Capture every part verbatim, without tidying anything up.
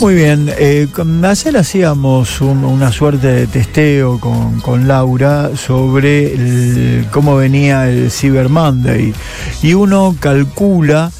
Muy bien, eh, con, ayer hacíamos un, una suerte de testeo con, con Laura sobre el, cómo venía el Cyber Monday, y uno calcula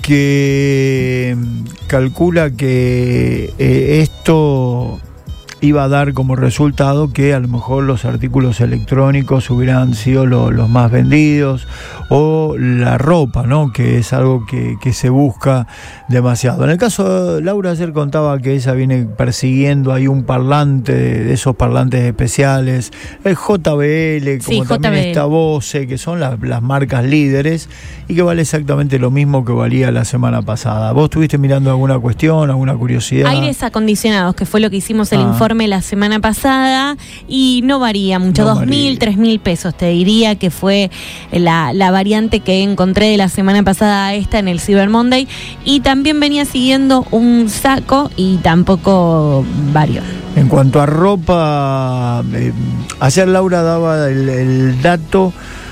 que calcula que eh, esto iba a dar como resultado que a lo mejor los artículos electrónicos hubieran sido lo, los más vendidos, o la ropa, ¿no? Que es algo que, que se busca demasiado. En el caso de Laura, ayer contaba que ella viene persiguiendo ahí un parlante, de esos parlantes especiales, el J B L, como sí, también J B L. está Bose, que son la, las marcas líderes, y que vale exactamente lo mismo que valía la semana pasada. ¿Vos estuviste mirando alguna cuestión, alguna curiosidad? Aires acondicionados, que fue lo que hicimos el Ah. informe la semana pasada, y no varía mucho, No dos mil, varía. tres mil pesos, te diría que fue la, la variante que encontré de la semana pasada a esta en el Cyber Monday, y también venía siguiendo un saco y tampoco varió. En cuanto a ropa, eh, ayer Laura daba el, el dato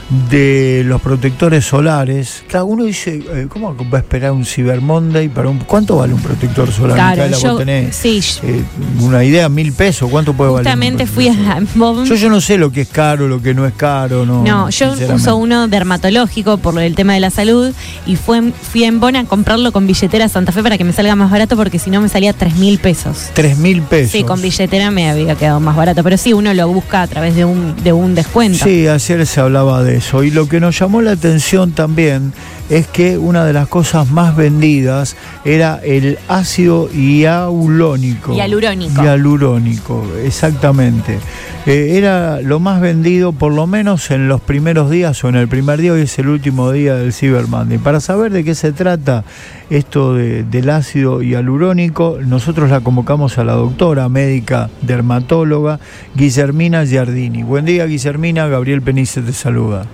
de los protectores solares. Claro, uno dice, eh, ¿cómo va a esperar un Cyber Monday para un... ¿Cuánto vale un protector solar? Claro, Micaela, yo, vos tenés sí, eh, una idea, mil pesos, ¿cuánto puede valer? justamente un fui a... solar? Yo, yo no sé lo que es caro, lo que no es caro, no. No, yo uso uno dermatológico por el tema de la salud, y fue, fui en Bona a comprarlo con billetera Santa Fe para que me salga más barato, porque si no me salía tres mil pesos. Tres mil pesos. Sí, con billetera me había quedado más barato, pero sí, uno lo busca a través de un, de un descuento. Sí, ayer se hablaba de eso, y lo que nos llamó la atención también es que una de las cosas más vendidas era el ácido hialurónico. Hialurónico. Hialurónico, exactamente. Eh, era lo más vendido, por lo menos en los primeros días, o en el primer día. Hoy es el último día del Cyber Monday. Para saber de qué se trata esto de, del ácido hialurónico, nosotros la convocamos a la doctora médica dermatóloga Guillermina Giardini. Buen día, Guillermina. Gabriel Penice te saluda.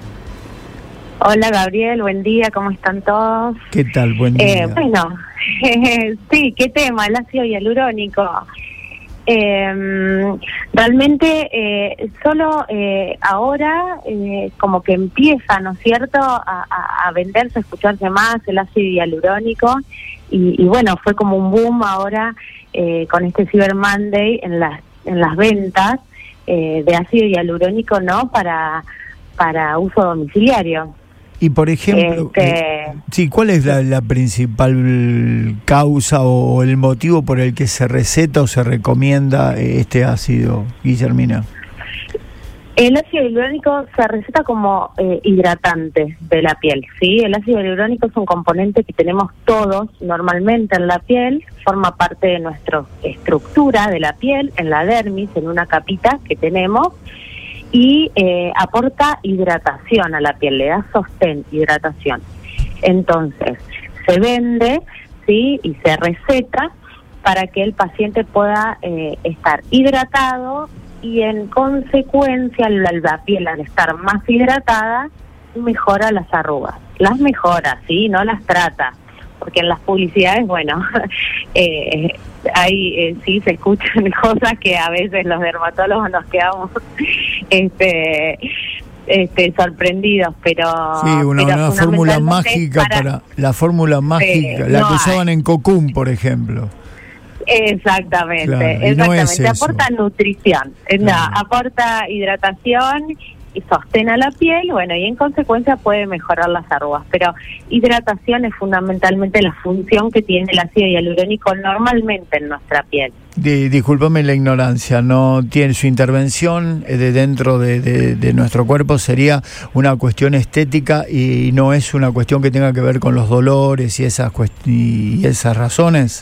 Hola Gabriel, buen día, ¿cómo están todos? ¿Qué tal? Buen día. Eh, bueno, sí, ¿qué tema? El ácido hialurónico. Eh, realmente eh, solo eh, ahora eh, como que empieza, ¿no es cierto?, a, a, a venderse, a escucharse más el ácido hialurónico, y, y bueno, fue como un boom ahora eh, con este Cyber Monday en las, en las ventas eh, de ácido hialurónico, ¿no?, para, para uso domiciliario. Y por ejemplo, Este... eh, sí, ¿cuál es la, la principal causa o el motivo por el que se receta o se recomienda este ácido, Guillermina? El ácido hialurónico se receta como eh, hidratante de la piel, ¿sí? El ácido hialurónico es un componente que tenemos todos normalmente en la piel, forma parte de nuestra estructura de la piel, en la dermis, en una capita que tenemos, y eh, aporta hidratación a la piel, le da sostén, hidratación. Entonces, se vende, ¿sí?, y se receta para que el paciente pueda eh, estar hidratado, y en consecuencia la, la piel, al estar más hidratada, mejora las arrugas. Las mejora, ¿sí?, no las trata, porque en las publicidades, bueno, eh, ahí eh, sí se escuchan cosas que a veces los dermatólogos nos quedamos este este sorprendidos, pero sí, una, pero una fórmula mágica para, para la fórmula mágica, eh, la no que usaban hay. en Cocoon, por ejemplo. Exactamente, Claro, y exactamente, no es eso. aporta nutrición, Claro. no, aporta hidratación y sostén a la piel, bueno, y en consecuencia puede mejorar las arrugas, pero hidratación es fundamentalmente la función que tiene el ácido hialurónico normalmente en nuestra piel. Di, discúlpame la ignorancia, no tiene su intervención de dentro de, de, de nuestro cuerpo, sería una cuestión estética y no es una cuestión que tenga que ver con los dolores y esas cuest- y esas razones.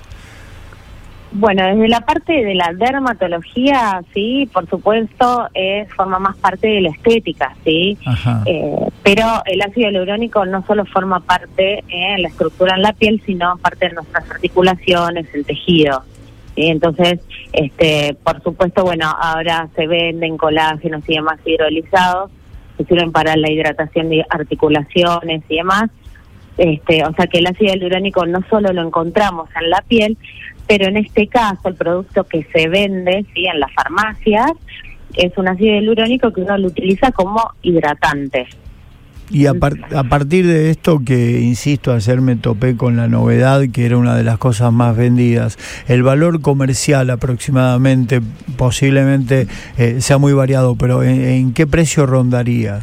Bueno, desde la parte de la dermatología, sí, por supuesto, es forma más parte de la estética, sí. Ajá. Eh, pero el ácido hialurónico no solo forma parte en eh, la estructura en la piel, sino parte de nuestras articulaciones, el tejido. ¿Sí? Entonces, este, por supuesto, bueno, ahora se venden colágenos y demás hidrolizados que sirven para la hidratación de articulaciones y demás. Este, o sea que el ácido hialurónico no solo lo encontramos en la piel, pero en este caso el producto que se vende, ¿sí?, en las farmacias es un ácido hialurónico que uno lo utiliza como hidratante. Y a, par a partir de esto, que insisto, ayer me topé con la novedad, que era una de las cosas más vendidas, el valor comercial aproximadamente, posiblemente eh, sea muy variado, pero ¿en, en qué precio rondaría?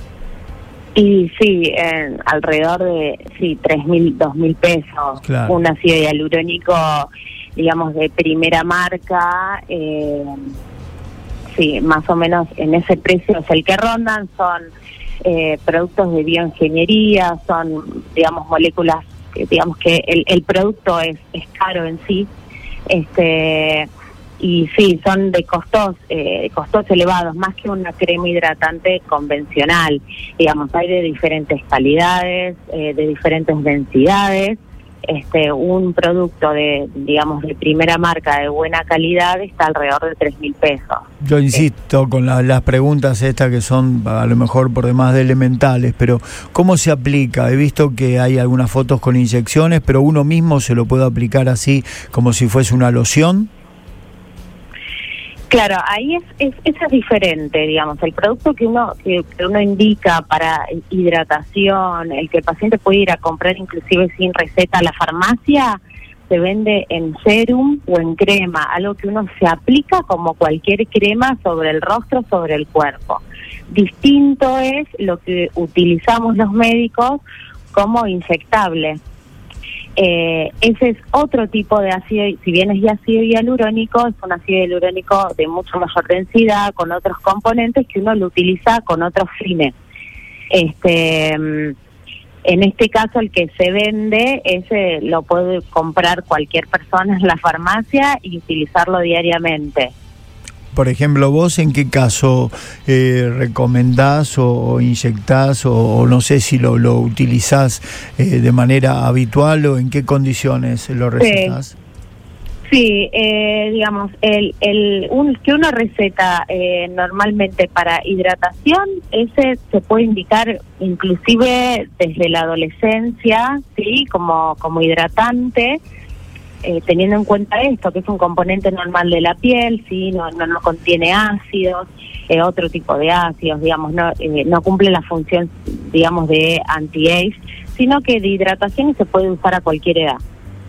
Y sí, en alrededor de sí tres mil, dos mil pesos, claro. Un ácido hialurónico, digamos, de primera marca, eh, sí, más o menos en ese precio es el que rondan. Son Eh, productos de bioingeniería, son, digamos, moléculas, que, digamos que el, el producto es, es caro en sí, este y sí, son de costos, eh, costos elevados, más que una crema hidratante convencional. Digamos, hay de diferentes calidades, eh, de diferentes densidades. Este, un producto de, digamos, de primera marca, de buena calidad, está alrededor de tres mil pesos. Yo insisto eh. con la, las preguntas estas que son a lo mejor por demás de elementales, pero ¿cómo se aplica? He visto que hay algunas fotos con inyecciones, pero uno mismo se lo puede aplicar así como si fuese una loción. Claro, ahí es, es, eso es diferente, digamos, el producto que uno que, que uno indica para hidratación, el que el paciente puede ir a comprar inclusive sin receta a la farmacia, se vende en serum o en crema, algo que uno se aplica como cualquier crema sobre el rostro, sobre el cuerpo. Distinto es lo que utilizamos los médicos como inyectable. Eh, ese es otro tipo de ácido, si bien es ácido hialurónico, es un ácido hialurónico de mucho mayor densidad, con otros componentes que uno lo utiliza con otros fines. Este, en este caso, el que se vende, ese lo puede comprar cualquier persona en la farmacia y utilizarlo diariamente. Por ejemplo, vos en qué caso eh, recomendás o, o inyectás o, o no sé si lo, lo utilizás eh, de manera habitual o en qué condiciones lo recetás. Sí, sí eh, digamos, el, el un, que uno receta eh, normalmente para hidratación, ese se puede indicar inclusive desde la adolescencia, sí, como, como hidratante. Eh, teniendo en cuenta esto, que es un componente normal de la piel, sí, no no, no contiene ácidos, eh, otro tipo de ácidos, digamos, no eh, no cumple la función, digamos, de anti-age, sino que de hidratación y se puede usar a cualquier edad.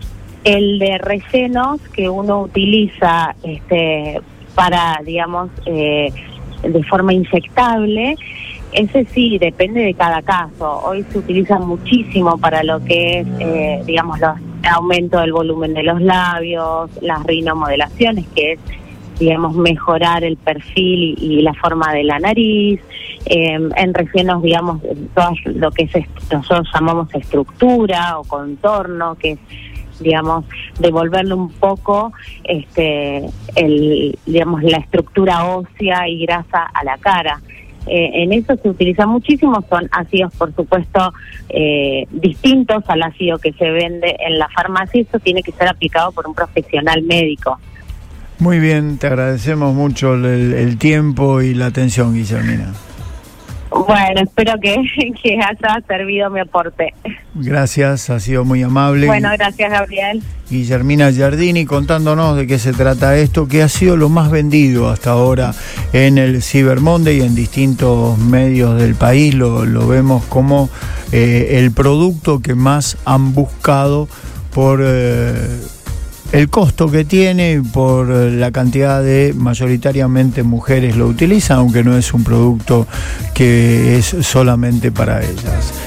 El de rellenos que uno utiliza este para, digamos, eh, de forma inyectable, ese sí, depende de cada caso. Hoy se utiliza muchísimo para lo que es, eh, digamos, los aumento del volumen de los labios, las rinomodelaciones, que es, digamos, mejorar el perfil y, y la forma de la nariz, eh, en rellenos, digamos, todo lo que es nosotros llamamos estructura o contorno, que es, digamos, devolverle un poco este el digamos la estructura ósea y grasa a la cara. Eh, en eso se utiliza muchísimo, son ácidos, por supuesto, eh, distintos al ácido que se vende en la farmacia, y eso tiene que ser aplicado por un profesional médico. Muy bien, te agradecemos mucho el, el tiempo y la atención, Guillermina. Bueno, espero que, que haya servido mi aporte. Gracias, ha sido muy amable. Bueno, gracias, Gabriel. Guillermina Giardini contándonos de qué se trata esto, que ha sido lo más vendido hasta ahora en el Cyber Monday y en distintos medios del país. Lo, lo vemos como eh, el producto que más han buscado por eh, el costo que tiene y por la cantidad de mayoritariamente mujeres lo utilizan, aunque no es un producto que es solamente para ellas.